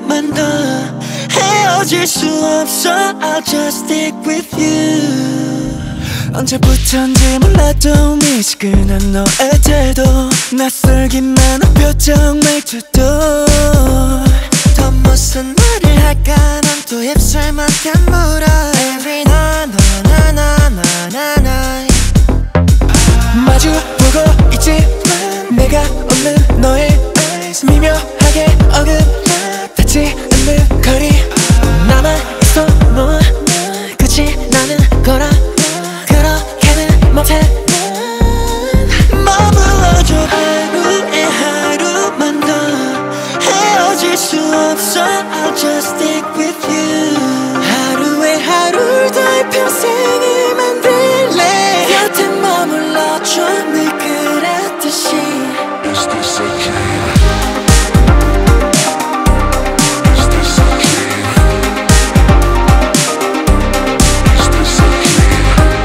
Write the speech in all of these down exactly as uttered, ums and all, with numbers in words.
하루만 더 헤어질 수 없어. I'll just stick with you. 언제부턴지 몰라도 미지근한 너의 태도, 낯설기만 한 표정 말투도. 더 무슨 말을 할까 난 또 입술만큼 물어. Every night 나 나 나 나 나 마주보고 있지만 내가 없는 너의 eyes 미묘하게 어긋나 닿지 않는 거리. 나만 있어 넌 끝이 나는 거라. 그렇게는 못해. 머물러줘 하루에 하루만 더 헤어질 수 없어. I'll just stick with you. 하루에 하루를 더 평생을 만들래. 곁에 머물러줘 늘 그랬듯이. Is this okay? Is this okay? Is this okay?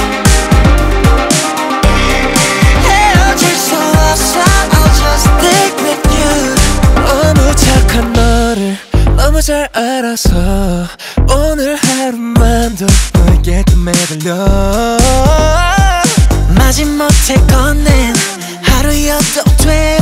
헤어질 수 없어. I'll just stick with you. 너무 착한 너를 너무 잘 알아서 오늘 하루만 더 너에게 또 매달려. 마지못해 건넨 하루여도 돼.